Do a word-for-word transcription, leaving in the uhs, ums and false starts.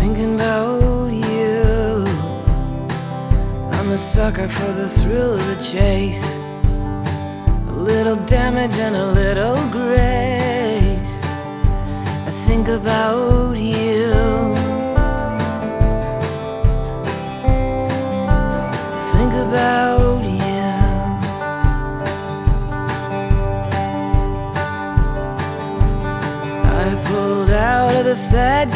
thinking about you. I'm a sucker for the thrill of the chase, a little damage and a little grace. I think about you. Think about you. I pulled out of the sad